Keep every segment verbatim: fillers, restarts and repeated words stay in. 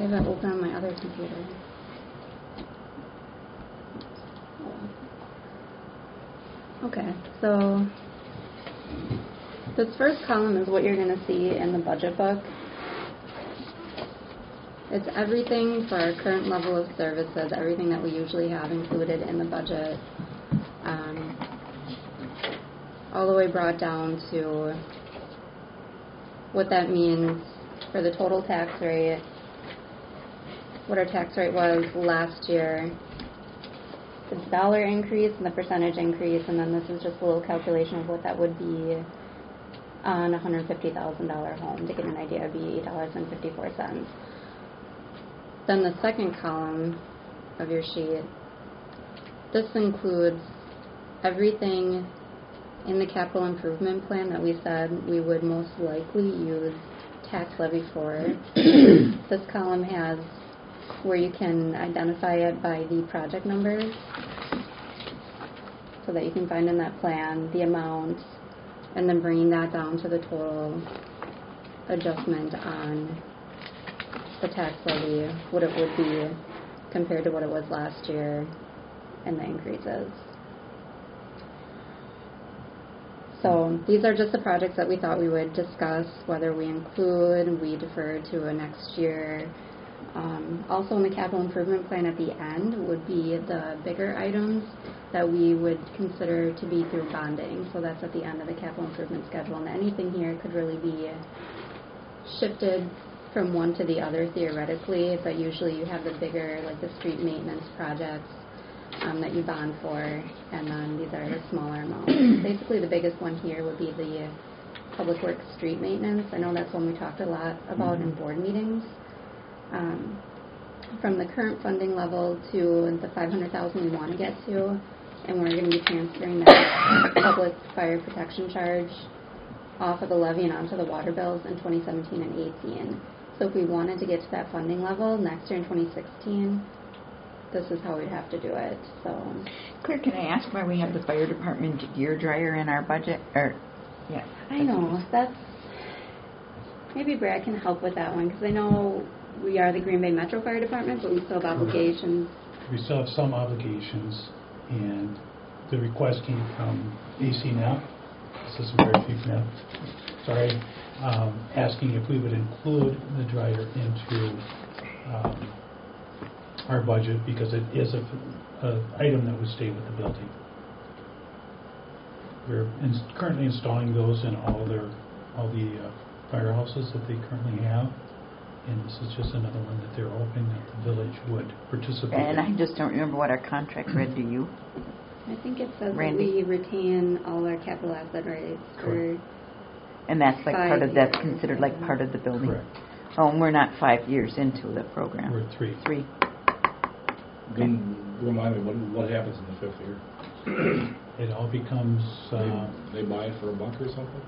I have it open on my other computer. Okay, so this first column is what you're going to see in the budget book. It's everything for our current level of services, everything that we usually have included in the budget, um, all the way brought down to what that means for the total tax rate, what our tax rate was last year, the dollar increase and the percentage increase, and then this is just a little calculation of what that would be on a one hundred fifty thousand dollars home. To get an idea, it would be eight dollars and fifty-four cents. Then the second column of your sheet, this includes everything in the capital improvement plan that we said we would most likely use tax levy for. This column has where you can identify it by the project numbers so that you can find in that plan the amount and then bringing that down to the total adjustment on the tax levy, what it would be compared to what it was last year and the increases. So these are just the projects that we thought we would discuss, whether we include, we defer to a next year. Um, also in the capital improvement plan at the end would be the bigger items that we would consider to be through bonding. So that's at the end of the capital improvement schedule. And anything here could really be shifted from one to the other theoretically, but usually you have the bigger, like the street maintenance projects um, that you bond for, and then these are the smaller amounts. Basically the biggest one here would be the public works street maintenance. I know that's one we talked a lot about mm-hmm. in board meetings. Um, from the current funding level to the five hundred thousand dollars we want to get to, and we're going to be transferring that public fire protection charge off of the levy and onto the water bills in twenty seventeen and eighteen. So if we wanted to get to that funding level next year in twenty sixteen, this is how we'd have to do it. So, Claire, can I ask why we have the fire department gear dryer in our budget? Or, yeah. I know that's maybe Brad can help with that one because I know we are the Green Bay Metro Fire Department, but we still have obligations. We still have some obligations, and the request came from A C N F, Assistant Fire Chief N F, sorry, um, asking if we would include the dryer into um, our budget because it is a, a item that would stay with the building. We're in, currently installing those in all their all the uh, firehouses that they currently have. And this is just another one that they're hoping that the village would participate and in. I just don't remember what our contract read. Do you? I think it says Randy? that we retain all our capital asset rights for. And that's like part of that's considered like years. part of the building. Correct. Oh, and we're not five years into the program. We're at three. Three. Then remind me, what, what happens in the fifth year? It all becomes. Uh, they, they buy it for a buck or something?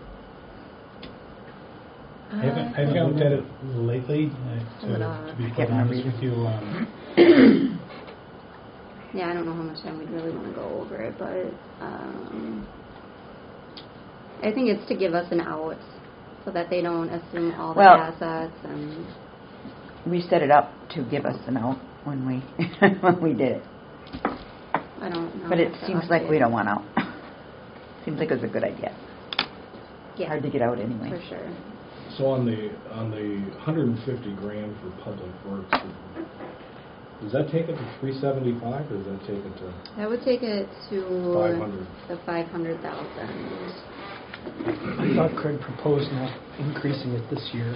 I haven't, I haven't looked at it lately, uh, to, to be quite honest with you. Um, yeah, I don't know how much time we'd really want to go over it, but um, I think it's to give us an out so that they don't assume all the well, assets. And we set it up to give us an out when we when we did it. I don't know. But it seems like we don't want out. Seems like it was a good idea. Yeah, hard to get out anyway. For sure. So on the on the one hundred fifty grand for public works, does that take it to three seventy-five, or does that take it to? That would take it to five hundred. The five hundred thousand. I thought Craig proposed not increasing it this year.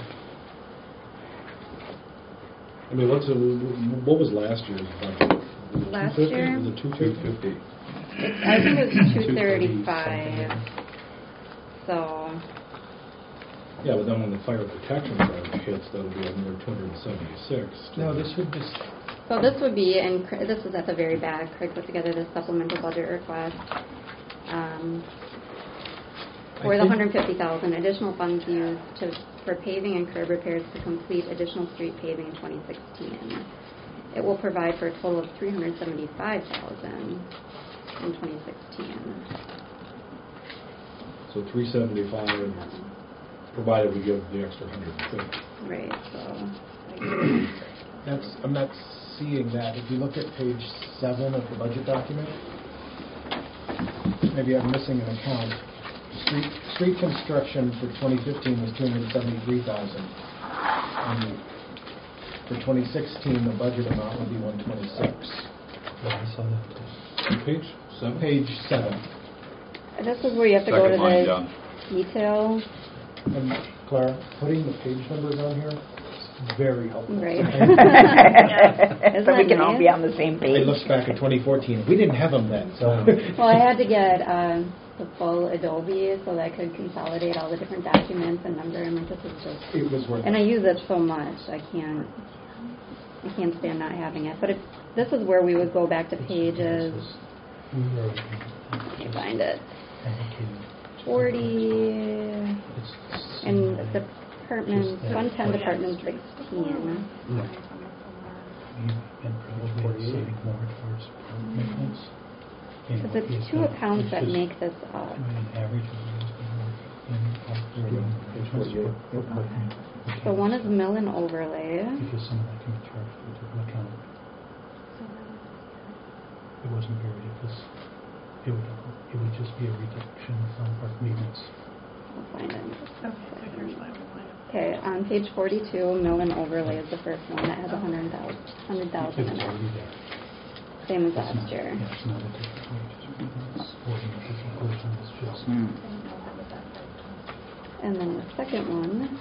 I mean, what's the, what was last year's budget? Was it Last two fifty? year? Was it two fifty? I think it was two thirty-five. So. Yeah, but then when the fire protection charge hits, that'll be another two hundred seventy-six. No, this would just. So this would be, and this is at the very back. Craig put together this supplemental budget request um, for the one hundred fifty thousand dollars additional funds used to for paving and curb repairs to complete additional street paving in twenty sixteen. It will provide for a total of three hundred seventy-five thousand dollars in twenty sixteen. So three seventy-five. Provided we give the extra one hundred fifty. Right, so That's, I'm not seeing that. If you look at page seven of the budget document, maybe I'm missing an account. Street, street construction for twenty fifteen was two hundred seventy-three thousand dollars. And for twenty sixteen, the budget amount would be one twenty-six. Yeah, I saw that. Page seven? Page seven. This is where you have to go to Second line the down. detail. And Clara, putting the page numbers on here is very helpful. Right. So Isn't we that can all nice? be on the same I page. looked back at twenty fourteen. We didn't have them then, so. Well, I had to get um, the full Adobe so that I could consolidate all the different documents and number them. Like, this is just, It was worth and I it. use it so much, I can't, I can't stand not having it. But it, this is where we would go back to pages. We were Let me find it. allocated forty It's and just department that one ten, budget. department sixteen. We've been probably saving more towards maintenance. And Because it's it's two not- accounts it's that just- make this up. I mean, average of what's been working in operating Page maintenance, forty-eight. but- but we So can't- one is mill and overlay. Because some of that can be charged to a different account. It wasn't buried, it was, it would, it would just be a reduction from park maintenance. I'll find it. Okay, on page forty-two, mill and overlay is the first one that has a hundred thousand, hundred thousand If in it's it. already there. Same as It's last not- year. Yeah, it's not a different wage, it's holding a different portion, it's just. Hmm. And then the second one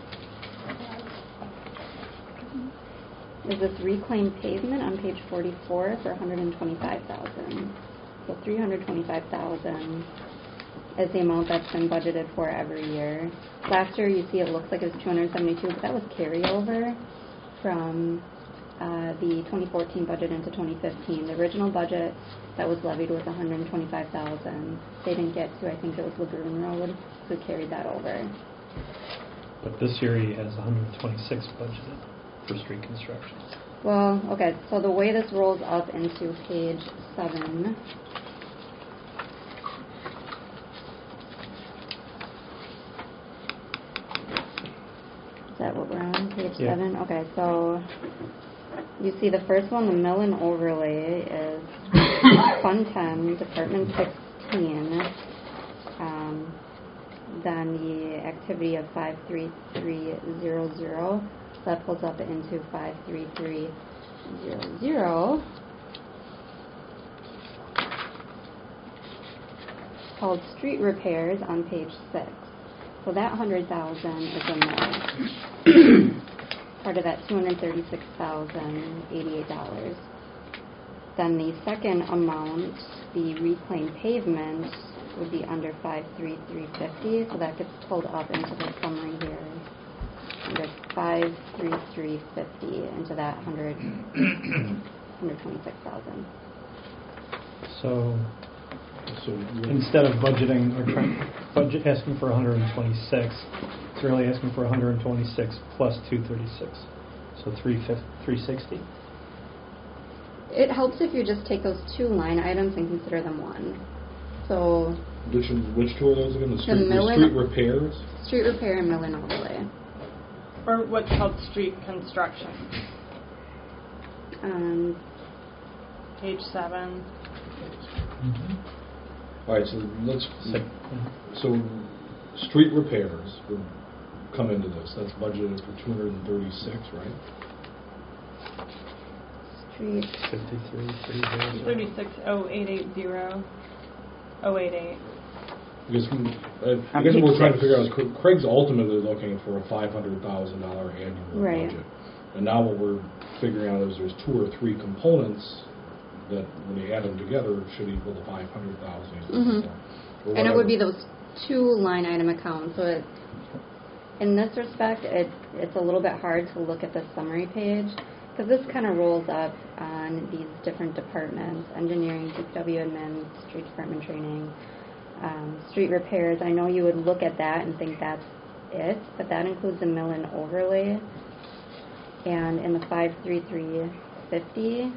is this reclaimed pavement on page forty-four for one hundred twenty-five thousand dollars. So three hundred twenty-five thousand dollars is the amount that's been budgeted for every year. Last year, you see it looks like it was two hundred seventy-two, but that was carryover from uh, the twenty fourteen budget into twenty fifteen. The original budget that was levied was one hundred twenty-five thousand dollars. They didn't get to, I think it was Lagoon Road, so carried that over. But this year he has one hundred twenty-six budgeted for street construction. Well, okay, so the way this rolls up into page seven. Is that what we're on, page Yeah. seven? Okay, so you see the first one, the mill and overlay is Fund ten, Department sixteen. Um, then the activity of five three three zero zero, so that pulls up into five three three zero zero. Called street repairs on page six. So that one hundred thousand is in there. Part of that two hundred thirty-six thousand eighty-eight dollars. Then the second amount, the reclaimed pavement, would be under five three three fifty, so that gets pulled up into the summary here. Under five three three fifty into that one hundred, one hundred twenty-six thousand. So So you're- instead of budgeting or trying, budget asking for one hundred twenty-six, it's really asking for one hundred twenty-six plus two thirty-six. So three sixty. It helps if you just take those two line items and consider them one. So which which two are those again? The street, the mill and- street repairs? street repair and mill and overlay. Or what's called street construction. Um, Page seven. All right, so let's. So, street repairs would come into this. That's budgeted for two hundred thirty-six, right? street. fifty-three, three zero. Thirty-six oh eight eight zero. Oh eight eight. Because hmm, I On guess what we're page trying to six. figure out is Cra- Craig's ultimately looking for a five hundred thousand dollar annual Right. budget, and now what we're figuring out is there's two or three components that, when you add them together, should equal the five hundred thousand. Mhm. And it would be those two line item accounts. So it, in this respect, it it's a little bit hard to look at the summary page because this kind of rolls up on these different departments: engineering, D P W admin, street department training, um, street repairs. I know you would look at that and think that's it, but that includes the mill and overlay. And in the five three three fifty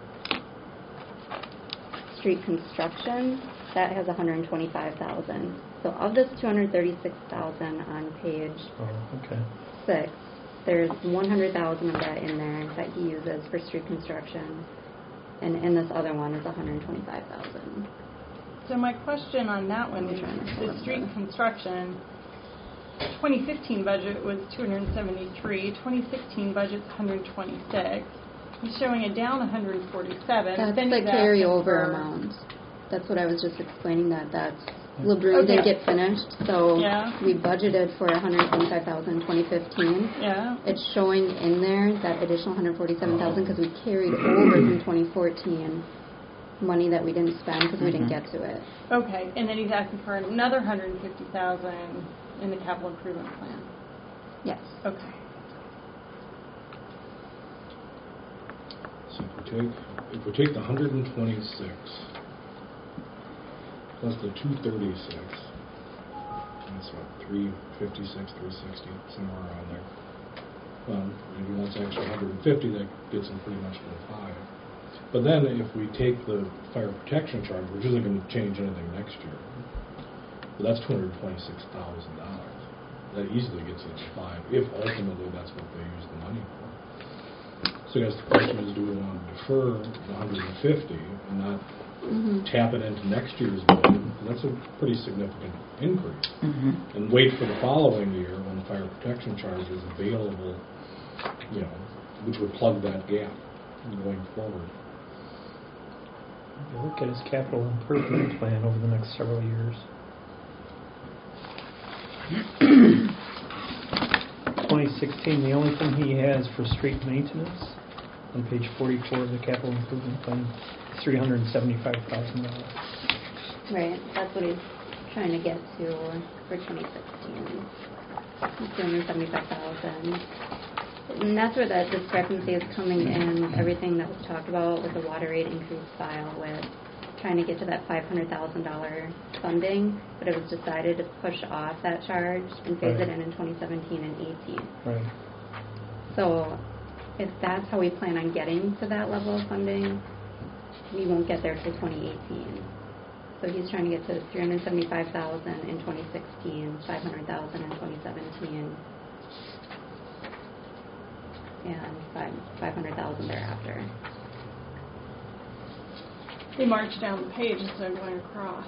street construction, that has one hundred twenty-five thousand. So of this two hundred thirty-six thousand on page Oh, okay. six, there's one hundred thousand of that in there that he uses for street construction, and in this other one is one hundred twenty-five thousand. So my question on that one I'm is, trying to pull the up street the- construction, twenty fifteen budget was two hundred seventy-three, twenty sixteen budget's one hundred twenty-six. He's showing it down one hundred forty-seven. That's Then the he's asking carryover for- amount. That's what I was just explaining, that that's, LeBrew didn't Okay. get finished, so Yeah. we budgeted for one hundred twenty-five thousand in twenty fifteen. Yeah. It's showing in there that additional one hundred forty-seven thousand because we carried over from twenty fourteen money that we didn't spend because we didn't get to it. Okay, and then he's asking for another one hundred fifty thousand in the capital improvement plan. Yes. Okay. So if we take, if we take the one hundred twenty-six plus the two thirty-six, that's what, three fifty-six, three sixty, somewhere around there. Well, if he wants extra one hundred fifty, that gets him pretty much to the five. But then if we take the fire protection charge, which isn't going to change anything next year, but that's two hundred twenty-six thousand dollars. That easily gets us to five, if ultimately that's what they use the money for. So I guess the question is, do we want to defer the one hundred fifty and not Mm-hmm. tap it into next year's budget? That's a pretty significant increase. Mm-hmm. And wait for the following year when the fire protection charge is available, you know, which would plug that gap going forward. You look at his capital improvement plan over the next several years. twenty sixteen, the only thing he has for street maintenance on page forty-four of the capital improvement plan is three hundred seventy-five thousand dollars. Right. That's what he's trying to get to for twenty sixteen. two hundred seventy-five thousand. And that's where that discrepancy is coming in, everything that was talked about with the water rate increase file, with trying to get to that five hundred thousand dollars funding, but it was decided to push off that charge and phase Right. it in in twenty seventeen and eighteen. Right. So if that's how we plan on getting to that level of funding, we won't get there till twenty eighteen. So he's trying to get to three hundred seventy-five thousand dollars in twenty sixteen, five hundred thousand dollars in twenty seventeen, and five five hundred thousand dollars thereafter. They march down the page instead of going across.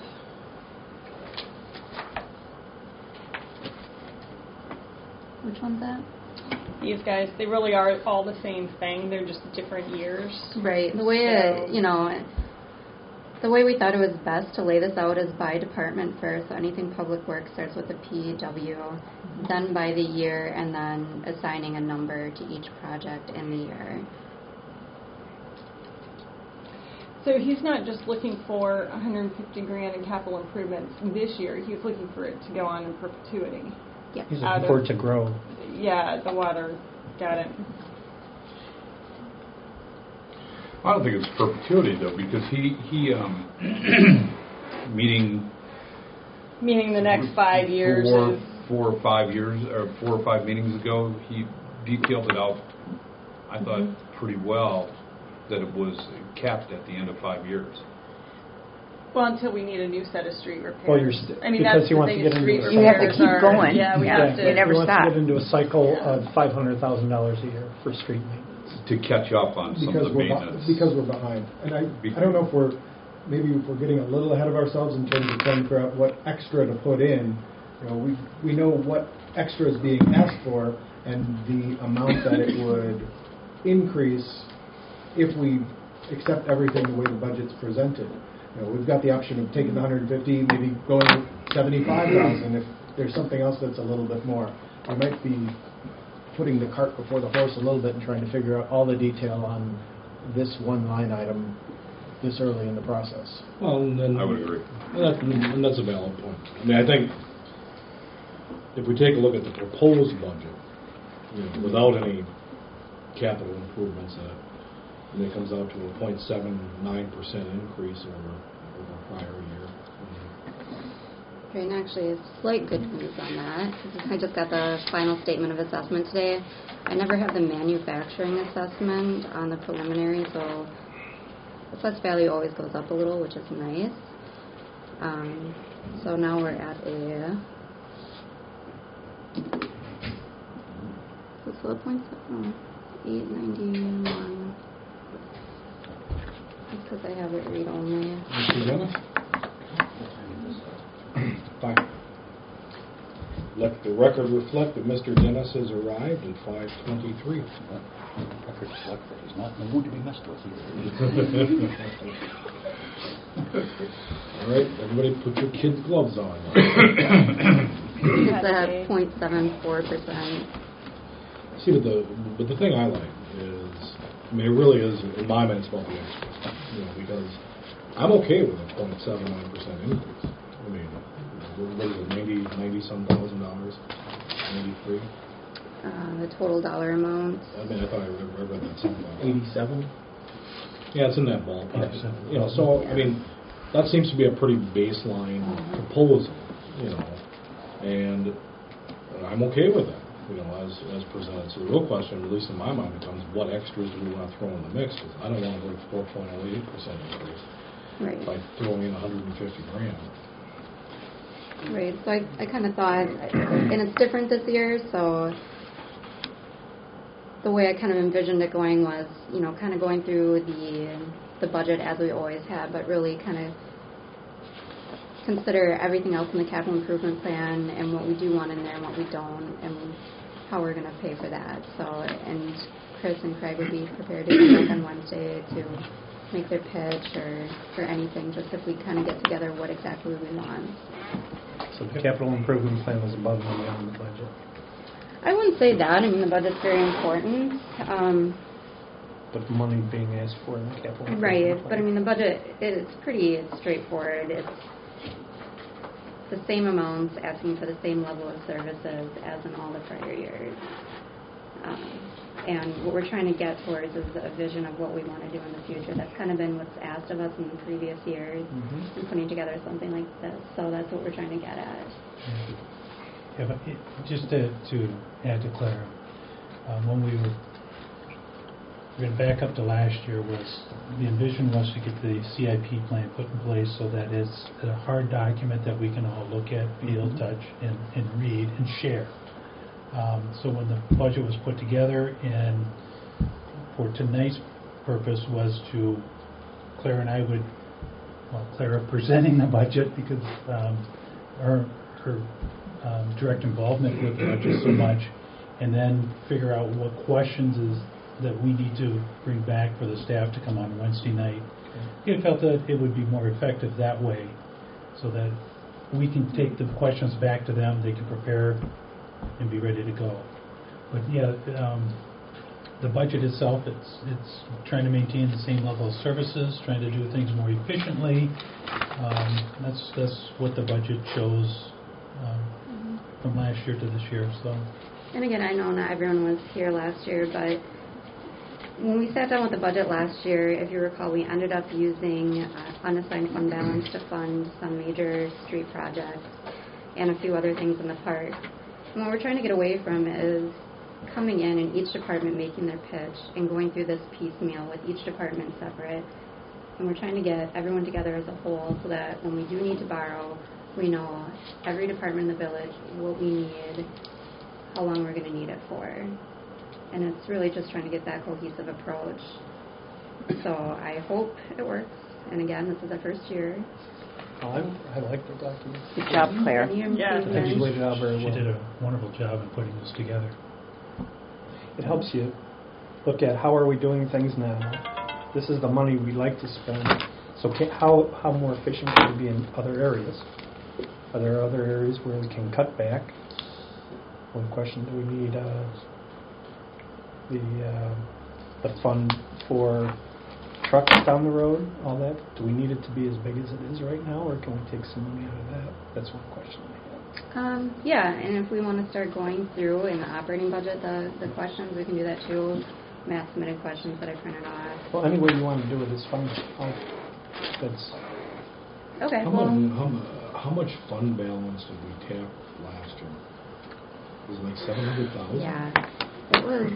Which one's that? These guys, they really are all the same thing. They're just different years. Right. The way So- it, you know, the way we thought it was best to lay this out is by department first. So anything public works starts with a P W, then by the year, and then assigning a number to each project in the year. So he's not just looking for one hundred fifty grand in capital improvements this year. He's looking for it to go on in perpetuity. Yep. He's Out looking for of- it to grow. Yeah, the water. Got it. I don't think it's perpetuity though, because he he um, meeting Meaning the next five years four, is. four or five years or four or five meetings ago, he detailed it out. I thought Mhm. pretty well that it was capped at the end of five years. Well, until we need a new set of street repairs. Well, you're st- I mean, because that's he the wants to thing. get is into street a You have to repairs keep are- going. Yeah, we Yeah, have to. you never He wants stop. to get into a cycle of five hundred thousand dollars a year for street maintenance. To catch up on some Because of the we're, be- maintenance. because we're behind. And I, Be- I don't know if we're, maybe if we're getting a little ahead of ourselves in terms of trying to figure out what extra to put in. You know, we, we know what extra is being asked for and the amount that it would increase if we accept everything the way the budget's presented. You know, we've got the option of taking the one hundred fifty, maybe going to seventy-five thousand if there's something else that's a little bit more. We might be putting the cart before the horse a little bit and trying to figure out all the detail on this one line item this early in the process. Well, and then I would agree. And, that, and that's a valid point. I mean, I think if we take a look at the proposed budget, you know, without any capital improvements in it, and it comes out to a zero point seven nine percent increase over over prior year. Right, and actually, slight good news on that. I just got the final statement of assessment today. I never have the manufacturing assessment on the preliminary, so assessed value always goes up a little, which is nice. Um, so now we're at a so the points, oh, eight ninety-one. Just because I have it read only. Mister Dennis? Fine. Let the record reflect that Mister Dennis has arrived at five twenty-three. Record reflect that he's not in the mood to be messed with here. All right, everybody put your kids' gloves on. It's at zero point seven four percent. See, but the, but the thing I like is, I mean, it really is, in my mind, it's about the extras. You know, because I'm okay with a zero point seven nine percent increase. I mean, what is it, ninety, ninety some thousand dollars? ninety-three? Uh, the total dollar amount. I mean, I thought I read, I read that something like that. eighty-seven? Yeah, it's in that ballpark. You know, so, I mean, that seems to be a pretty baseline proposal, you know, and I'm okay with that, you know, as, as presented. So the real question, at least in my mind, becomes what extras do we want to throw in the mix? Because I don't want to go to four point oh eight percent increase Right. by throwing in one hundred fifty grand. Right, so I, I kind of thought, and it's different this year, so the way I kind of envisioned it going was, you know, kind of going through the the budget as we always have, but really kind of consider everything else in the capital improvement plan and what we do want in there and what we don't, and how we're going to pay for that. So, and Chris and Craig would be prepared to come back on Wednesday to make their pitch or, or anything, just if we kind of get together what exactly we want. So the capital improvement plan was above and beyond the budget. I wouldn't say that. I mean, the budget's very important. Um, But the money being asked for in the capital improvement right, plan. but I mean, the budget is pretty straightforward. It's the same amounts asking for the same level of services as in all the prior years. Um, and what we're trying to get towards is a vision of what we want to do in the future. That's kind of been what's asked of us in the previous years, Mm-hmm. and putting together something like this. So that's what we're trying to get at. Yeah, but it, just to, to add to Clara, um, when we were, we're going to back up to last year, was the envision was to get the C I P plan put in place so that it's a hard document that we can all look at, feel, Mm-hmm. touch, and, and read and share. Um, so when the budget was put together, and for tonight's purpose was to, Clara and I would, well, Clara presenting the budget because um, her, her um, direct involvement with the budget so much, and then figure out what questions is that we need to bring back for the staff to come on Wednesday night. We felt that it would be more effective that way, so that we can take the questions back to them, they can prepare and be ready to go. But yeah, um, the budget itself, it's it's trying to maintain the same level of services, trying to do things more efficiently. Um, that's that's what the budget shows um, Mm-hmm. from last year to this year. So. And again, I know not everyone was here last year, but when we sat down with the budget last year, if you recall, we ended up using uh, unassigned fund balance to fund some major street projects and a few other things in the park. And what we're trying to get away from is coming in and each department making their pitch and going through this piecemeal with each department separate. And we're trying to get everyone together as a whole so that when we do need to borrow, we know every department in the village, what we need, how long we're going to need it for. And it's really just trying to get that cohesive approach. So I hope it works. And again, this is our first year. Oh, I, I like the document. Good job, Claire. Yeah. I think she laid it out very She well. did a wonderful job in putting this together. It helps you look at how are we doing things now. This is the money we like to spend. So can, how how more efficient can we be in other areas? Are there other areas where we can cut back? One question: do we need uh, the uh, the fund for trucks down the road? All that? Do we need it to be as big as it is right now, or can we take some money out of that? That's one question I have. Um, yeah, and if we want to start going through in the operating budget the, the questions, we can do that too. Matt submitted questions that I printed off. Well, any way you want to do it is fine. I'll, that's Okay, How well, much, how, mu- how much fund balance did we tap last year? Was it like seven hundred thousand? yeah, it was,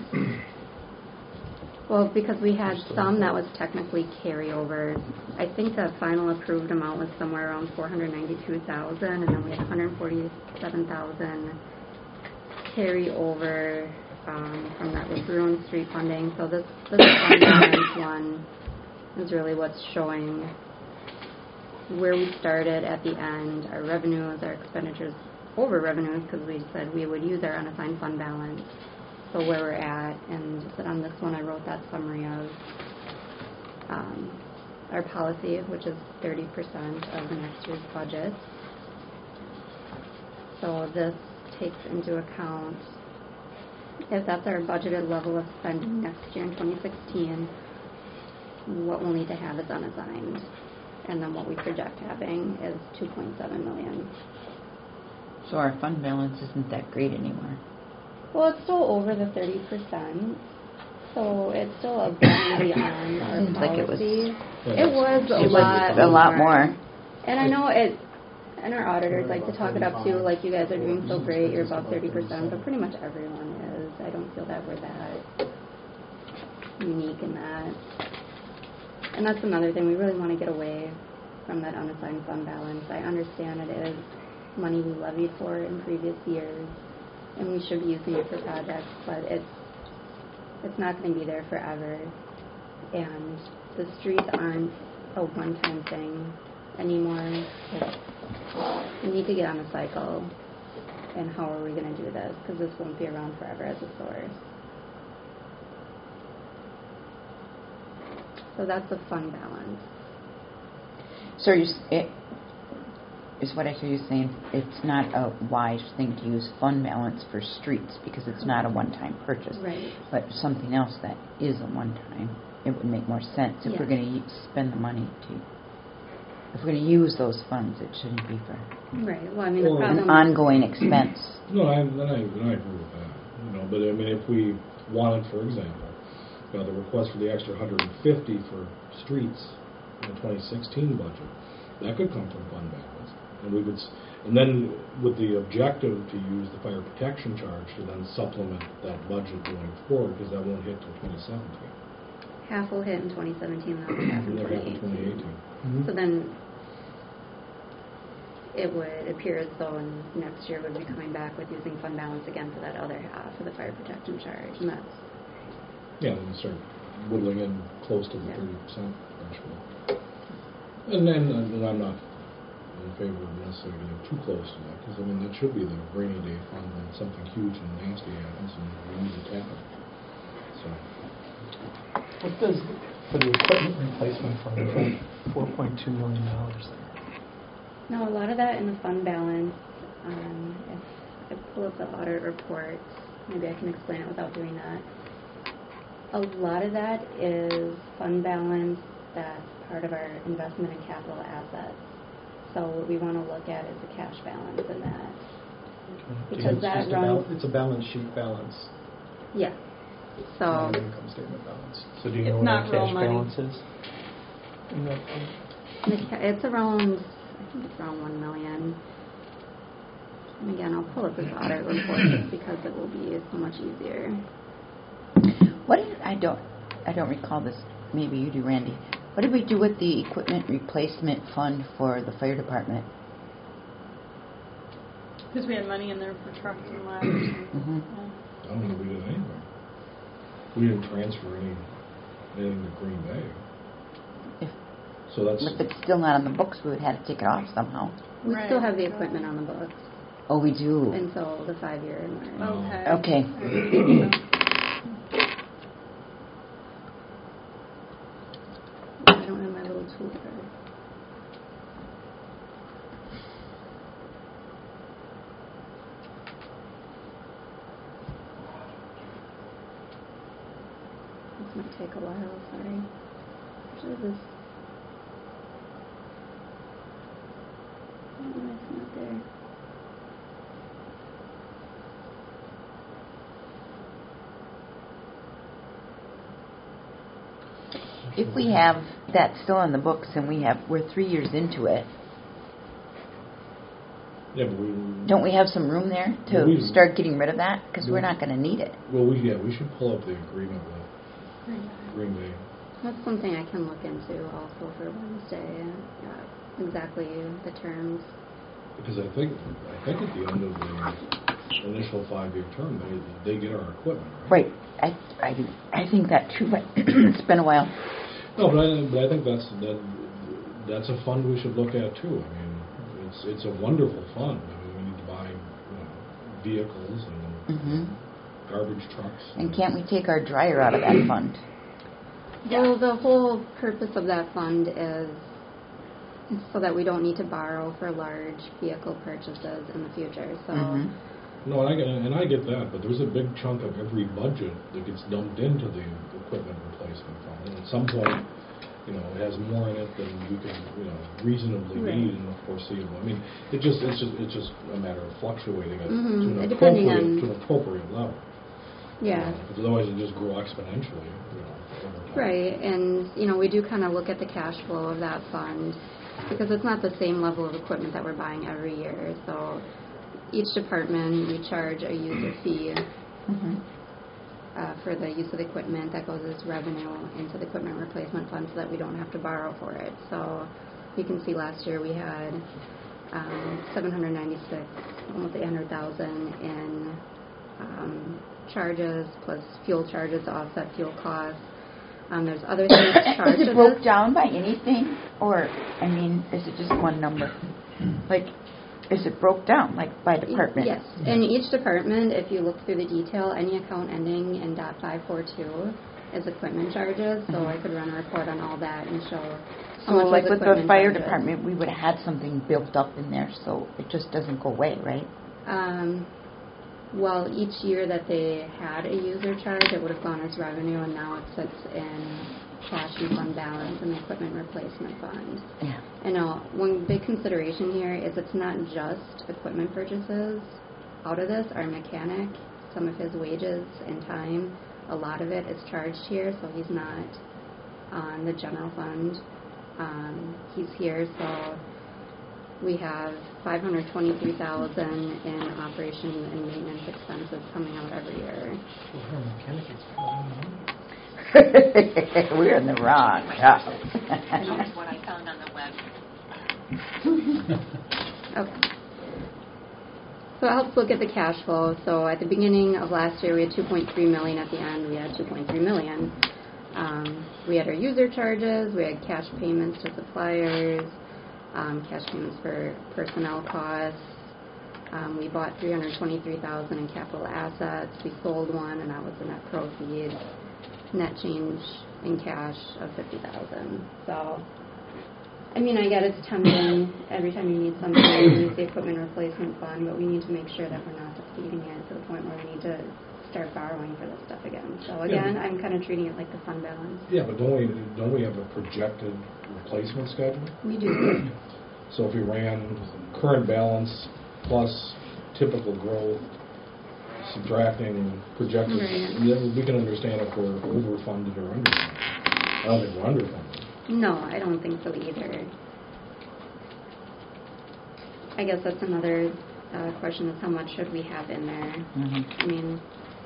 well, because we had some that was technically carryover. I think the final approved amount was somewhere around four hundred ninety-two thousand, and then we had one hundred forty-seven thousand carryover um, from that was Bruin Street funding. So this, this fund balance one is really what's showing where we started at the end, our revenues, our expenditures over revenues, because we said we would use our unassigned fund balance. So where we're at, and just on this one I wrote that summary of um, our policy, which is thirty percent of the next year's budget. So this takes into account if that's our budgeted level of spending next year in twenty sixteen, what we'll need to have is unassigned. And then what we project having is two point seven million dollars. So our fund balance isn't that great anymore. Well, it's still over the thirty percent, so it's still above and beyond our Seems like it was- policy. It was a It was lot a lot more. And I know it, and our auditors like to talk it up too, like you guys are doing so great, you're above thirty percent, but pretty much everyone is. I don't feel that we're that unique in that. And that's another thing, we really want to get away from that unassigned fund balance. I understand it is money we levied for in previous years, and we should be using it for projects, but it's it's not going to be there forever. And the streets aren't a one-time thing anymore. It's, we need to get on a cycle, and how are we going to do this? Because this won't be around forever as a source. So that's the fund balance. So you, s- it is what I hear you saying. It's not a wise thing to use fund balance for streets because it's not a one-time purchase. Right. But something else that is a one-time, it would make more sense if Yeah. we're going to spend the money to. If we're going to use those funds, it shouldn't be for Right. Well, I mean, Well, the an problem... ongoing expense. No, I, then I, then I agree with that. You know, but I mean, if we wanted, for example, you know, the request for the extra one hundred fifty for streets in the twenty sixteen budget, that could come from fund balance, and we would, s- and then with the objective to use the fire protection charge to then supplement that budget going forward, because that won't hit till twenty seventeen. Half will hit in twenty seventeen, and the other half in And then half in twenty twenty eighteen. eighteen. So then it would appear as though in next year we'd be coming back with using fund balance again for that other half of the fire protection charge. And that's, Yeah, and start whittling in close to the Yeah. thirty percent threshold. And then, and I'm not in favor of necessarily getting too close to that, because I mean, that should be the rainy day fund when something huge and nasty happens and we need to tap it. So, What does, for the equipment replacement fund, four point two million dollars there? no, a lot of that in the fund balance, um, if I pull up the audit report, maybe I can explain it without doing that. A lot of that is fund balance that's part of our investment in capital assets. So what we want to look at is the cash balance in that. Because It's that just a bal- runs, It's a balance sheet balance, yeah. So, not an income statement balance. So do you It's know what not our real cash money. balance is? In that fund? the ca- it's around, I think it's around one million. And again, I'll pull up this audit report just because it will be so much easier. What did, I don't I don't recall this. Maybe you do, Randy. What did we do with the equipment replacement fund for the fire department? Because we had money in there for trucks and ladders. and- Mhm. I don't think we did anything. We didn't transfer any, anything to Green Bay. If, So that's, if it's still not on the books, we would have to take it off somehow. We Right. still have the equipment on the books Oh, we do. until the five-year mark. Okay. Okay. I don't have my little toolbar. This might take a while, sorry. Actually, this... Oh, it's not there. If we have that still on the books and we have we're three years into it, yeah, but we. don't we have some room there to We- start getting rid of that? Because we're We- not going to need it. Well, we, yeah, we should pull up the agreement with Green Bay. That's something I can look into also for Wednesday. Uh, exactly the terms. Because I think, I think at the end of the initial five-year term, they, they get our equipment, right? Right. I, I, do- I think that too, but it's been a while. No, but I, but I think that's, that, that's a fund we should look at too. I mean, it's, it's a wonderful fund. I mean, we need to buy, you know, vehicles and hmm garbage trucks. And can't we take our dryer out of that fund? Well, the whole purpose of that fund is so that we don't need to borrow for large vehicle purchases in the future. So, Mhm. No, and I get, and I get that, but there's a big chunk of every budget that gets dumped into the equipment replacement fund. And at some point, you know, it has more in it than you can, you know, reasonably Right. need in the foreseeable. I mean, it just, it's just, it's just a matter of fluctuating it Mhm, to an depending appropriate, on- to an appropriate level. yeah. Because otherwise it just grow exponentially, you know, over time. Right, and you know, we do kind of look at the cash flow of that fund because it's not the same level of equipment that we're buying every year. So each department, we charge a user fee hmm uh, for the use of the equipment that goes as revenue into the equipment replacement fund so that we don't have to borrow for it. So you can see last year we had um, seven hundred ninety-six, almost eight hundred thousand in um, charges plus fuel charges to offset fuel costs. Um, there's other things charged. Is to it broke this. down by anything? Or, I mean, is it just one number? Like, is it broke down, like, by department? Yes. In each department, if you look through the detail, any account ending in dot five four two is equipment charges. So Mhm. I could run a report on all that and show how So, much like was with the equipment fire charges. department, we would have had something built up in there, so it just doesn't go away, right? Um, well, each year that they had a user charge, it would have gone as revenue, and now it sits in cash and fund balance in the equipment replacement fund. Yeah. And uh, one big consideration here is it's not just equipment purchases. Out of this, our mechanic, some of his wages and time, a lot of it is charged here, so he's not on the general fund. Um, he's here, so we have five hundred twenty-three thousand dollars in operation and maintenance expenses coming out every year. We're in the wrong shop. That's what I found on the web. Okay. So it helps look at the cash flow. So at the beginning of last year, we had two point three million dollars. At the end, we had two point three million dollars. Um, we had our user charges. We had cash payments to suppliers, um, cash payments for personnel costs. Um, we bought three hundred twenty-three thousand dollars in capital assets. We sold one, and that was the net proceeds. Net change in cash of fifty thousand dollars. So, I mean, I get it's tempting every time you need something, you use the equipment replacement fund, but we need to make sure that we're not depleting it to the point where we need to start borrowing for this stuff again. So again, Yeah. I'm kind of treating it like the fund balance. Yeah, but don't we, don't we have a projected replacement schedule? We do. So if we ran current balance plus typical growth, subtracting projected, Right. then we can understand if we're overfunded or underfunded. I don't think we're underfunded. No, I don't think so either. I guess that's another uh, question is how much should we have in there? Mhm. I mean,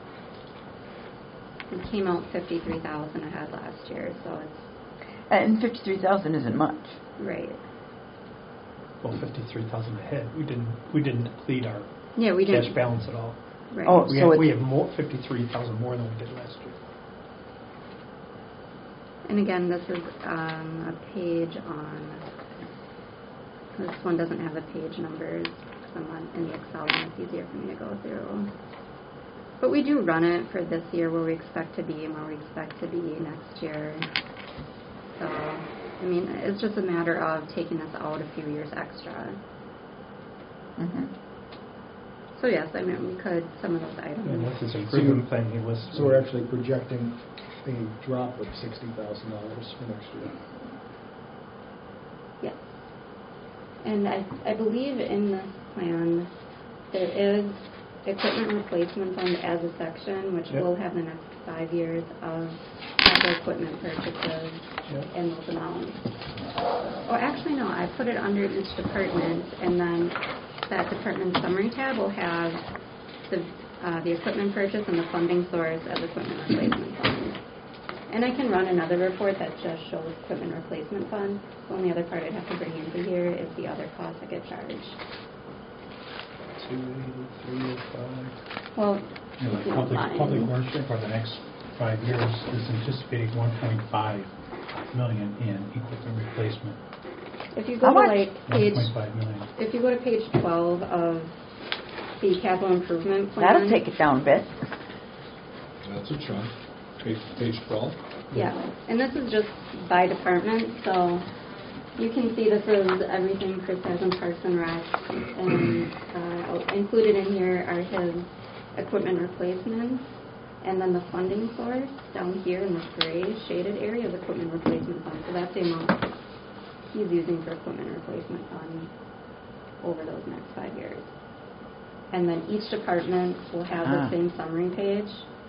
it came out fifty-three thousand ahead last year, so it's And fifty-three thousand isn't much. right. Well, fifty-three thousand ahead. We didn't, we didn't deplete our Yeah, we cash didn't. balance at all. Right. Oh, We so have, we it's, have more, fifty-three thousand more than we did last year. And again, this is um, a page on. This one doesn't have the page numbers because I'm not in the Excel, and it's easier for me to go through. But we do run it for this year where we expect to be and where we expect to be next year. So, I mean, it's just a matter of taking this out a few years extra. mhm. So yes, I mean, we could, some of those items. And that's his improvement thing he lists. So we're actually projecting a drop of sixty thousand dollars for next year. Yes. And I, I believe in this plan, there is equipment replacement fund as a section, which Yep. will have the next five years of capital equipment purchases Yep. in those amounts. Oh, actually, no, I put it under each department, and then that department summary tab will have the, uh, the equipment purchase and the funding source as equipment replacement fund. And I can run another report that just shows equipment replacement fund. The only other part I'd have to bring into here is the other costs that get charged. two eighty, three oh five. Well, You know, if you like don't public, public mind. works for the next five years is anticipating one point five million in equipment replacement. If you go How to much? like One page, point five million. if you go to page twelve of the capital improvement plan. That'll take it down a bit. That's a chunk. Page, page twelve. Yeah, and this is just by department, so you can see this is everything Chris has in Parks and Rec, and uh, included in here are his equipment replacements, and then the funding source down here in this gray shaded area is equipment replacement fund, so that's the amount he's using for equipment replacement fund over those next five years. And then each department will have Ah. the same summary page.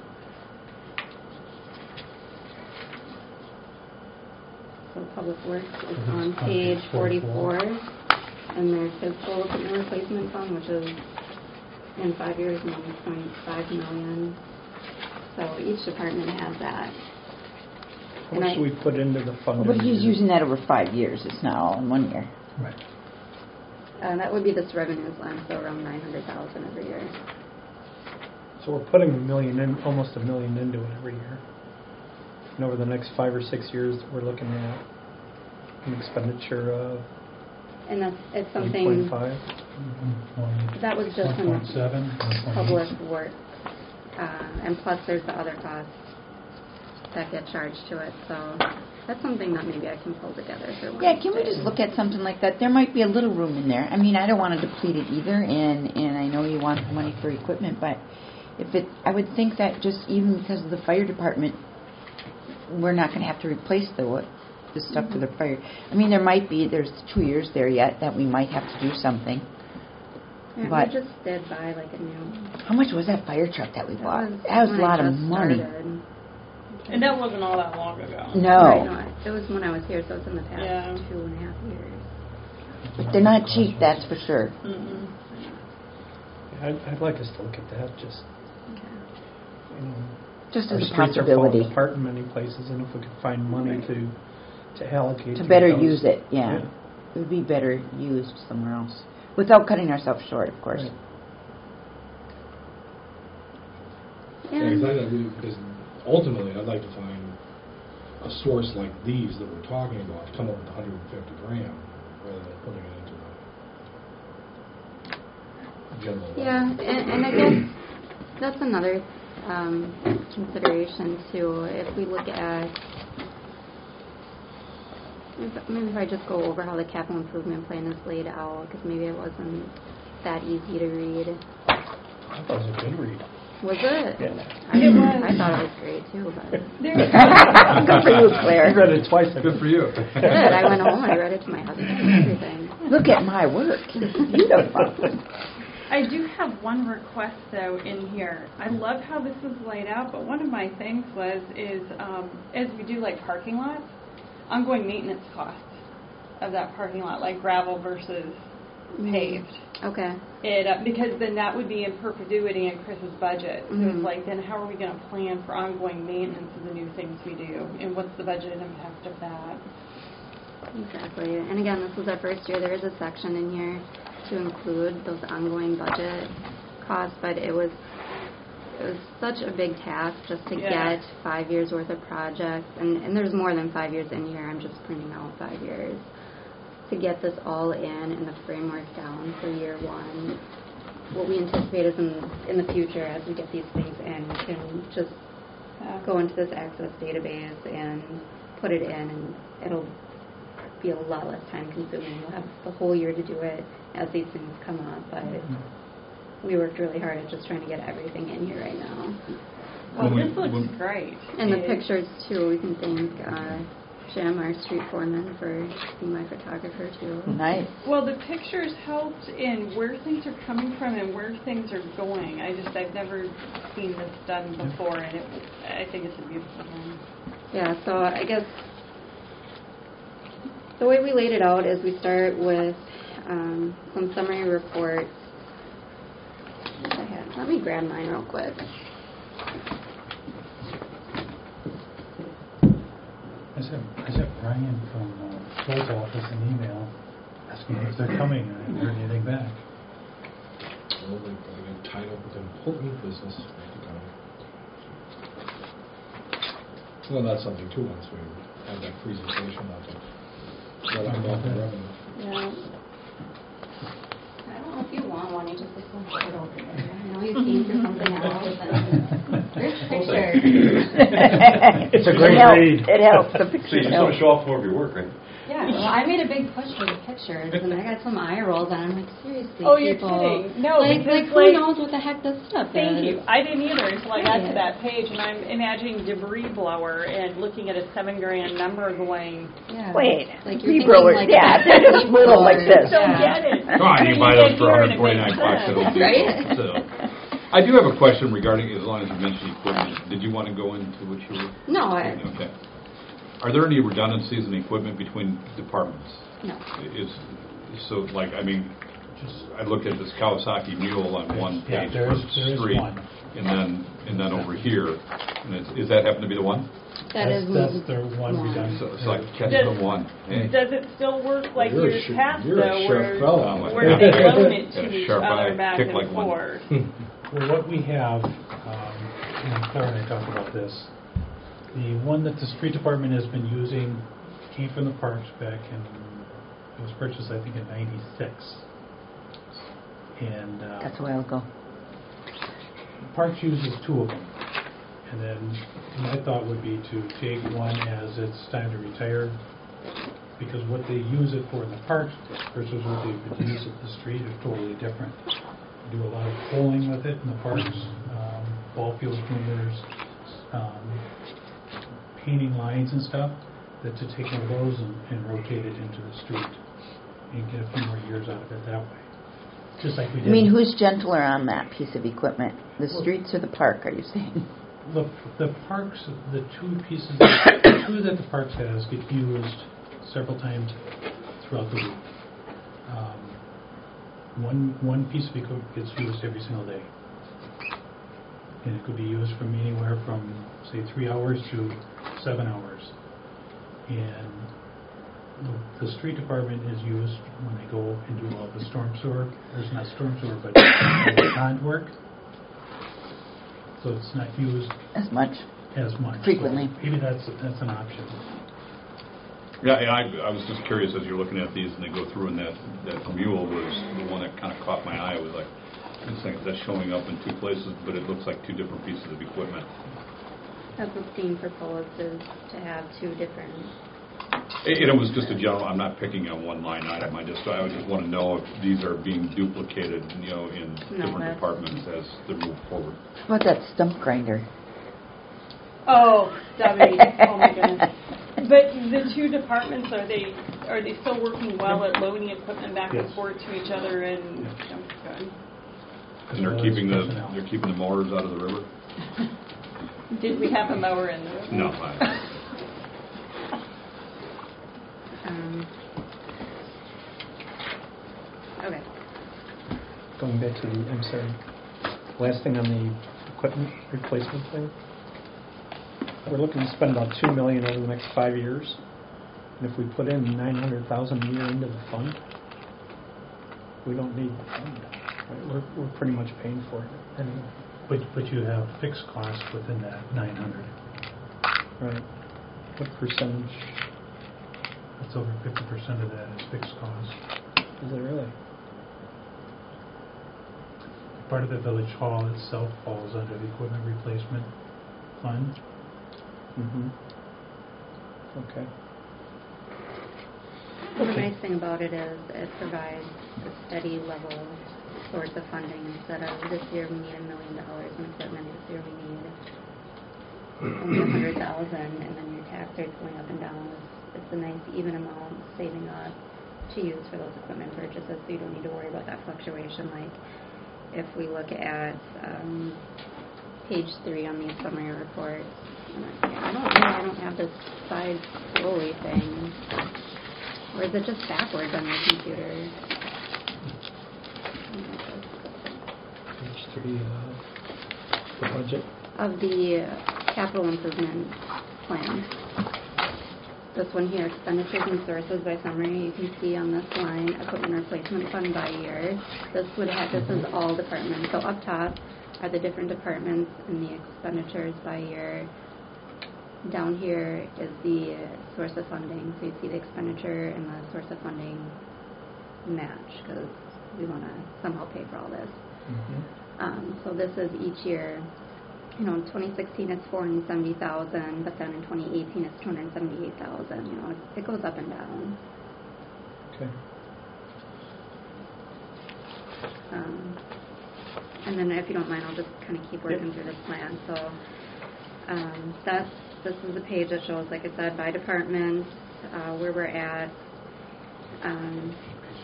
So Public Works is Mhm. on On page page forty-four, forty-four. and there's his full equipment replacement fund, which is in five years one point five million. So each department has that. How And much I- do we put into the fund? But every he's year? using that over five years. It's not all in one year. Right. Uh, that would be this revenues line, so around nine hundred thousand every year. So we're putting a million in, almost a million into it every year. And over the next five or six years, we're looking at an expenditure of And that's, it's one something, point five. that was just One in point seven, one point public eight. work. Uh, and plus there's the other costs that get charged to it, so that's something that maybe I can pull together for one. Yeah, can we just look at something like that? There might be a little room in there. I mean, I don't want to deplete it either, and, and I know you want the money for equipment, but if it, I would think that just even because of the fire department, we're not going to have to replace the what, the stuff for the fire. I mean, there might be, there's two years there yet that we might have to do something. Yeah, but- we just did buy like a new. How much was that fire truck that we That bought? was That was a when I lot of just money. started. And that wasn't all that long ago. Right, No, no, it was when I was here, so it's in the past Yeah. two and a half years. but they're not cheap, that's for sure. Mm-mm. Yeah, I'd, I'd like us to look at that, just, Okay. you know. Just Our as a streets are falling possibility. apart in many places, and if we could find money to, to allocate. To better those- use it, yeah. Yeah. It would be better used somewhere else. Without cutting ourselves short, of course. Right. Yeah, because I- I- because ultimately, I'd like to find a source like these that we're talking about to come up with one hundred fifty grand rather than putting it into the general. Yeah, and, and I guess that's another um, consideration too. If we look at, if- maybe if I just go over how the capital improvement plan is laid out, because maybe it wasn't that easy to read. I thought it was a good read. Was it? Yeah. I, It was. I thought it was great too, but Good for you, I Claire. read it twice. Good for you. I did. I went home, I read it to my husband and everything. Look at my work. Beautiful. I do have one request though in here. I love how this is laid out, but one of my things was is um, as we do like parking lots, ongoing maintenance costs of that parking lot, like gravel versus paved. Okay. It uh, because then that would be in perpetuity in Chris's budget. So Mhm. it's like, then how are we going to plan for ongoing maintenance of the new things we do, and what's the budget impact of that? Exactly. And again, this is our first year. There is a section in here to include those ongoing budget costs, but it was it was such a big task just to Yeah. get five years worth of projects, and, and there's more than five years in here. I'm just printing out five years to get this all in and the framework down for year one. What we anticipate is in in the future, as we get these things in, we can just Uh, go into this Access database and put it in, and it'll be a lot less time consuming. We'll have the whole year to do it as these things come up, but we worked really hard at just trying to get everything in here right now. well, When we- this looks when- great. And the It- pictures too, we can thank uh, Jim, our street foreman, for being my photographer too. Nice. Well, the pictures helped in where things are coming from and where things are going. I just, I've never seen this done before, and it, I think it's a beautiful thing. Yeah, so I guess the way we laid it out is we start with um, some summary reports. What I had. Let me grab mine real quick. I sent, I sent Brian from uh, Joe's office an email asking if they're coming, and I haven't heard anything back. Well, they probably get tied up with important business at the county. Well, that's something too, once we have that presentation, I'll just let them know the revenue. Yeah. I don't know if you want one, you just look so bored over there. I know you came through something else, and there's pictures. It's a great it helps. read. It helps. The So pictures you just help. want to show off more of your work, right? Yeah, well, I made a big push for the pictures, and I got some eye rolls, and I'm like, seriously, Oh, you're people. kidding. No, like, because, like, who like- knows what the heck this stuff Thank is? you. I didn't either until I got to Yeah. that page, and I'm imagining debris blower and looking at a seven grand number going, Yeah. Wait, like you're three thinking blowers, like yeah, a they're just little like this. don't Yeah. get it. Come on, you And buy then those get for here and it one hundred forty-nine makes bucks at Home sense. Right? Depot. So, I do have a question regarding, as long as you mentioned equipment, did you want to go into what you were? No, I, Okay. Are there any redundancies in equipment between departments? no. Is, so like, I mean, just, I looked at this Kawasaki Mule on one Yeah, page there for is- there is street, one. and then, and then over here, and it's, is that happen to be the one? That That's- is that's their one one. redundant. So it's like catch Does- the one. Hey. Does it still work like You're a years sh- past, you're a though, sharp where, fella. Oh, my where they God. loan it Got a to each sharp eye, other back kick and like one. forth? Well, what we have, um, and Claire and I talked about this, the one that the street department has been using came from the parks back in, it was purchased, I think, in ninety-six. And uh, That's a while ago. Parks uses two of them. And then my thought would be to take one as it's time to retire, because what they use it for in the parks versus what they would use at the street are totally different. We do a lot of pulling with it in the parks, um, ball field cleaners, um, painting lines and stuff, that to take one of those and, and rotate it into the street and get a few more years out of it that way. Just like we I did. mean, who's gentler on that piece of equipment? The streets or the park, are you saying? The, the parks, the two pieces, the two that the parks has get used several times throughout the week. Um, one one piece of equipment gets used every single day, and it could be used from anywhere from say three hours to seven hours. And the, the street department is used when they go and do all the storm sewer. There's not storm sewer, but pond work. So it's not used As much. as much. Frequently. So maybe that's that's an option. Yeah, and I, I was just curious as you're looking at these and they go through, and that, that mule was the one that kind of caught my eye. It was like, this thing, that's showing up in two places, but it looks like two different pieces of equipment. That's what's being proposed, is to have two different. It, it was just a general, I'm not picking on one line item. I just, I would just want to know if these are being duplicated, you know, in No, different that's- departments as they move forward. How about that stump grinder? Oh, Debbie, oh my goodness. But the two departments, are they are they still working well at loading equipment back and Yes. forth to each other and Yes. oh, good. And they're Well, keeping the, personnel. they're keeping the mowers out of the river? Did we have a mower in the room? No. I- Um, okay. Going back to the, I'm sorry, last thing on the equipment replacement thing. We're looking to spend about two million dollars over the next five years. And if we put in nine hundred thousand dollars a year into the fund, we don't need the fund. Right? We're, we're pretty much paying for it anyway. But but you have fixed costs within that nine hundred. Right. What percentage That's over fifty percent of that is fixed costs. is it really? Part of the village hall itself falls under the equipment replacement fund. Mm-hmm. Okay. The nice thing about it is it provides a steady level source of funding instead of this year we need a million dollars in equipment, this year we need only a hundred thousand, and then your tax rate's going up and down. It's, it's a nice even amount saving up to use for those equipment purchases, so you don't need to worry about that fluctuation. Like if we look at um, page three on these summary reports, and I, I don't know, I don't have this side scrolly thing. Or is it just backwards on your computer? Page three of the budget. Of the uh, capital improvement plan. this one here, expenditures and sources by summary, you can see on this line, equipment replacement fund by year. This would have, this is all departments. So up top are the different departments and the expenditures by year. Down here is the source of funding. So you see the expenditure and the source of funding match because we want to somehow pay for all this. Mm-hmm. Um, so this is each year. You know, in twenty sixteen it's four hundred seventy thousand, but then in twenty eighteen it's two hundred seventy-eight thousand. You know, it, it goes up and down. Okay. Um, and then, if you don't mind, I'll just kind of keep working yep. through this plan. So um, that's this is a page that shows, like I said, by department uh, where we're at. Um,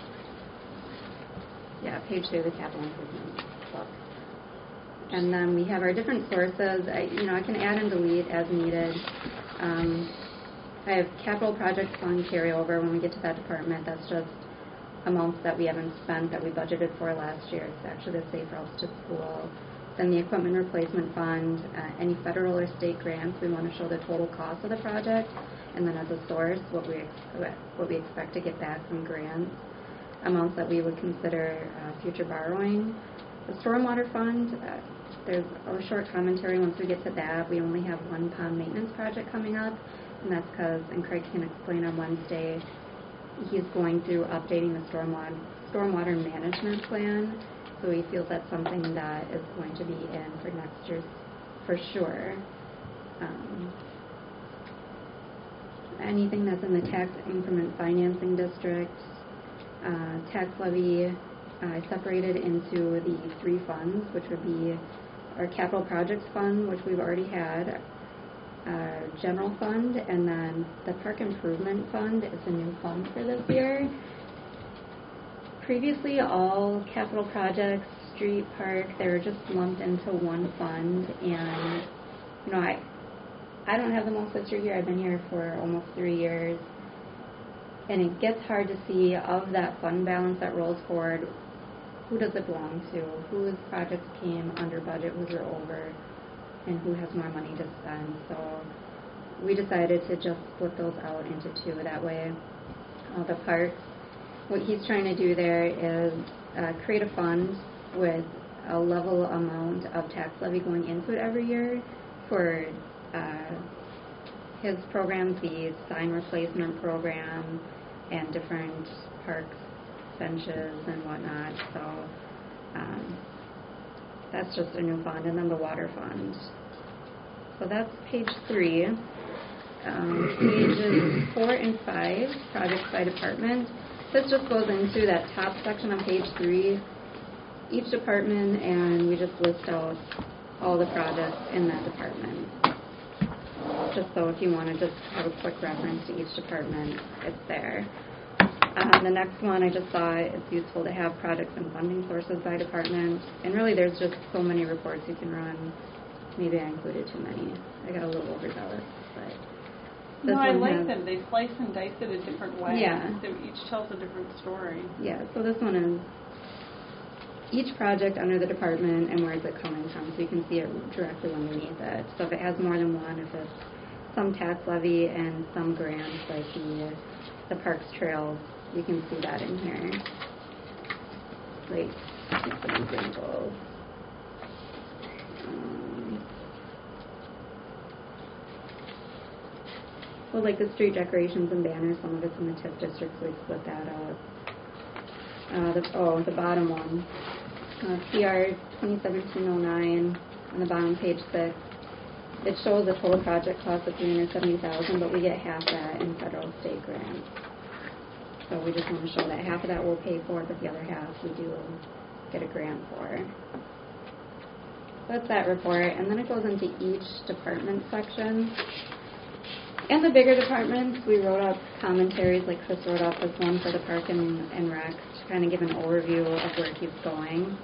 yeah, page two of the capital improvement book. And then we have our different sources. I, you know, I can add and delete as needed. Um, I have capital project fund carryover when we get to that department. That's just amounts that we haven't spent that we budgeted for last year. It's actually the Safe Routes to School. Then the equipment replacement fund, uh, any federal or state grants, we want to show the total cost of the project. And then as a source, what we, ex- what we expect to get back from grants, amounts that we would consider uh, future borrowing. The stormwater fund, uh, there's a short commentary once we get to that. We only have one pond maintenance project coming up, and that's because, and Craig can explain on Wednesday, he's going through updating the stormwater, stormwater management plan, so he feels that's something that is going to be in for next year for sure. Um, anything that's in the tax increment financing district, uh, tax levy, I uh, separated into the three funds, which would be our capital projects fund, which we've already had, uh, general fund, and then the park improvement fund is a new fund for this year. Previously, all capital projects, street, park, they were just lumped into one fund, and you know, I I don't have the most history here. I've been here for almost three years, and it gets hard to see of that fund balance that rolls forward, who does it belong to, whose projects came under budget, whose are over, and who has more money to spend. So we decided to just split those out into two. That way, uh, the parks, what he's trying to do there is uh, create a fund with a level amount of tax levy going into it every year for uh, his programs, the sign replacement program, and different parks, benches and whatnot. So um, that's just a new fund, and then the water fund. So that's page three. Um, pages four and five, projects by department. This just goes into that top section on page three, each department, and we just list out all the projects in that department. Just so if you want to just have a quick reference to each department, it's there. Um, the next one, I just thought it's useful to have projects and funding sources by department. And really, there's just so many reports you can run. Maybe I included too many. I got a little overzealous, but this no, I one like has, them. They slice and dice it a different way. Yeah. So each tells a different story. Yeah. So this one is each project under the department and where is it coming from, so you can see it directly underneath it. So if it has more than one, if it's some tax levy and some grants, like the the parks trails, you can see that in here. Like, some examples. Um, well, like the street decorations and banners, some of it's in the TIF district, so we split that up. Uh, the, oh, the bottom one. Uh, P R twenty seventeen oh nine, on the bottom, page six. It shows a total project cost of three hundred seventy thousand dollars, but we get half that in federal state grants. So we just want to show that half of that we'll pay for, but the other half we do get a grant for. That's that report, and then it goes into each department section. And the bigger departments, we wrote up commentaries, like Chris wrote up this one for the Park and, and Rec, to kind of give an overview of where it keeps going.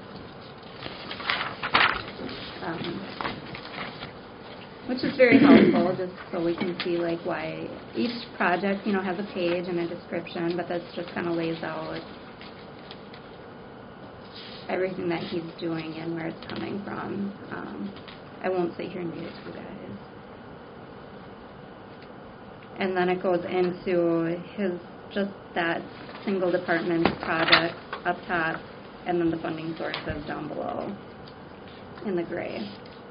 Um, which is very helpful, just so we can see like why each project, you know, has a page and a description, but that's just kind of lays out everything that he's doing and where it's coming from. Um, I won't sit here and read it to you guys. and then it goes into his, just that single department project up top, and then the funding sources down below in the gray.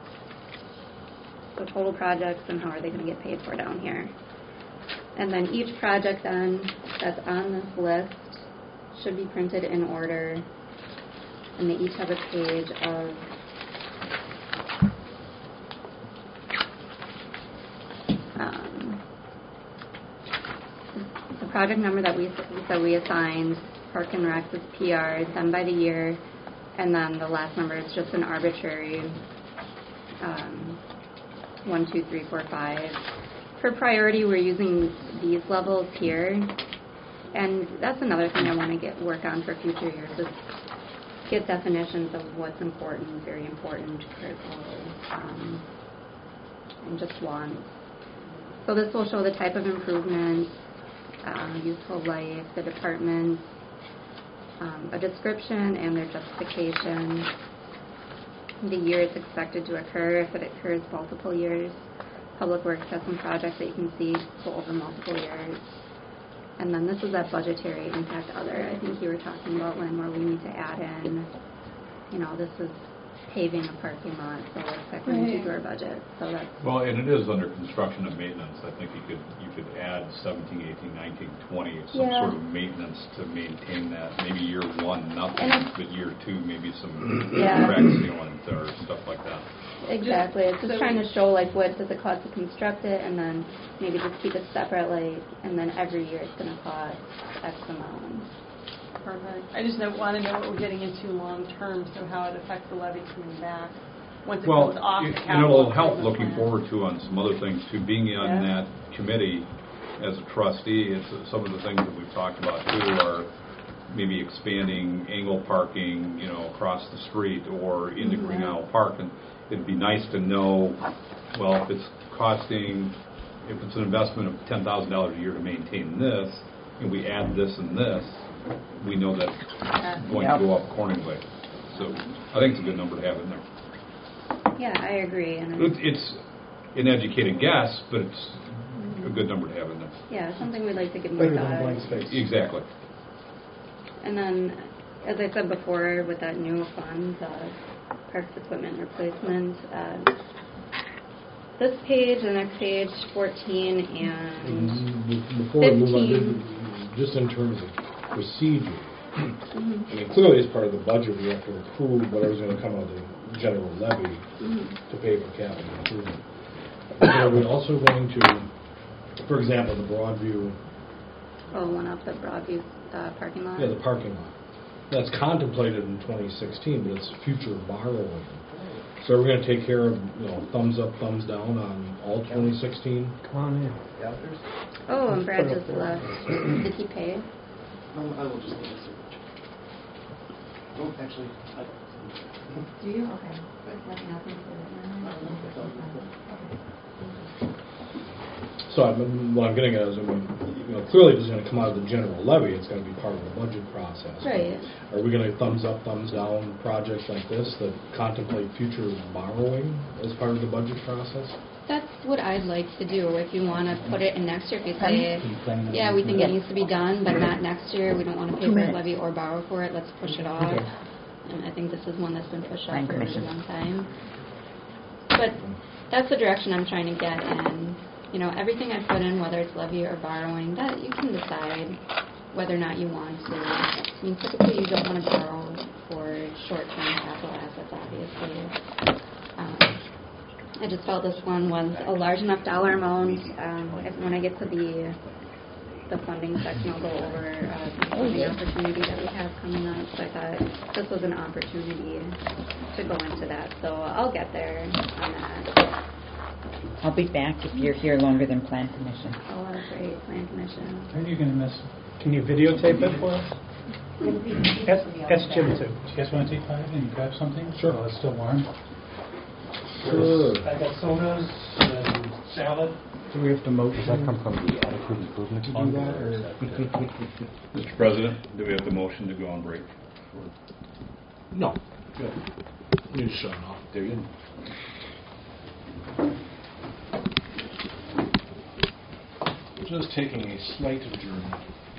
So total projects and how are they going to get paid for down here. And then each project then that's on this list should be printed in order, and they each have a page of um, the project number that we that we assigned, Park and Rec is P R, then by the year, and then the last number is just an arbitrary um, one, two, three, four, five. For priority, we're using these levels here, and that's another thing I want to get work on for future years, is get definitions of what's important, very important, critical, um, and just wants. So this will show the type of improvement, um, useful life, the department, um, a description and their justification, the year it's expected to occur, if it occurs multiple years. Public Works has some projects that you can see go over multiple years. And then this is that budgetary impact other. I think you were talking about, Lynn, where we need to add in, you know, this is paving a parking lot, so what's that going to do to our budget? So that's Well, and it is under construction and maintenance. I think you could you could add seventeen, eighteen, nineteen, twenty, some Yeah. sort of maintenance to maintain that. Maybe year one, nothing, And but year two, maybe some Yeah. crack sealant or stuff like that. exactly. It's just So- trying to show like what does it cost to construct it, and then maybe just keep it separate, like, and then every year it's going to cost X amount. Perfect. I just want to know what we're getting into long term, so how it affects the levy coming back once it Well, comes off it- the and capital. it'll help improvement looking plan. forward to on some other things too. Being on Yeah. that committee as a trustee, it's some of the things that we've talked about too are maybe expanding angle parking, you know, across the street or into Mhm. Green Isle Park. And it'd be nice to know, well, if it's costing, if it's an investment of ten thousand dollars a year to maintain this, and we add this and this, we know that's going Yep. to go up accordingly. So I think it's a good number to have in there. Yeah, I agree. And It- It's an educated guess, but it's a good number to have in there. yeah, something we'd like to give more Better thought. than blank space. Exactly. And then, as I said before, with that new fund, uh, parks equipment replacement, uh, this page, the next page, fourteen and Mhm. Before we move on, fifteen. just in terms of procedure, Mhm. I mean, clearly as part of the budget, we have to approve whatever's going to come out of the general levy Mhm. to pay for capital improvement. But are we also going to, for example, the Broadview, Oh, one up the Broadview uh, parking lot. yeah, the parking lot, that's contemplated in twenty sixteen, but it's future borrowing. So we're going to take care of, you know, thumbs up, thumbs down on all twenty sixteen? Come on in. Oh, and Brad just left. Did he pay? Um, I will just need a signature. Oh, actually, I Do you? Okay. Nothing else needs to be So I'm, what I'm getting at is, I mean, you know, clearly if it's going to come out of the general levy, it's going to be part of the budget process. Right. Are we going to thumbs up, thumbs down projects like this that contemplate future borrowing as part of the budget process? That's what I'd like to do. If you want to put it in next year, if you say, Are you planning on yeah, we think Yes. it needs to be done, but not next year, we don't want to pay Two for it minutes. levy or borrow for it, let's push it off. Okay. And I think this is one that's been pushed Plan off for a really commission. long time. But that's the direction I'm trying to get in. You know, everything I put in, whether it's levy or borrowing, that you can decide whether or not you want to. I mean, typically you don't want to borrow for short-term capital assets, obviously. Um, I just felt this one was a large enough dollar amount. Um, if, when I get to the the funding section, I'll go over uh, the funding opportunity that we have coming up. So I thought this was an opportunity to go into that. So I'll get there on that. I'll be back if you're here longer than Plan Commission. Oh, that's great. Plan Commission. Are you going to miss? Can you videotape it for us? That's, that's Jim too. Do you guys want to take five and grab something? Sure. While it's still warm. Sure. I got sodas and salad. Do we have to motion? Does that come from the adequate improvement To do fund? that, or or- is that- Mister President, do we have the motion to go on break? No. Good. You just shut it off. There you go. just taking a slight adjournment.